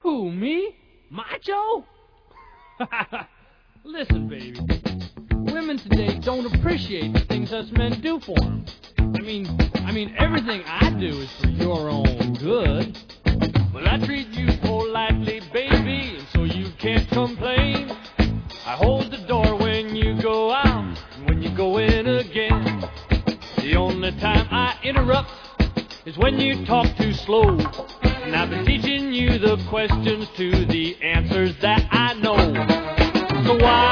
Who, me? Macho? Listen, baby. Women today don't appreciate the things us men do for them. I mean, everything I do is for your own good. But I treat you politely, baby, and so you can't complain. I hold the door when you go out and when you go in again. The only time I interrupt is when you talk too slow. And I've been teaching you the questions to the answers that I know. So why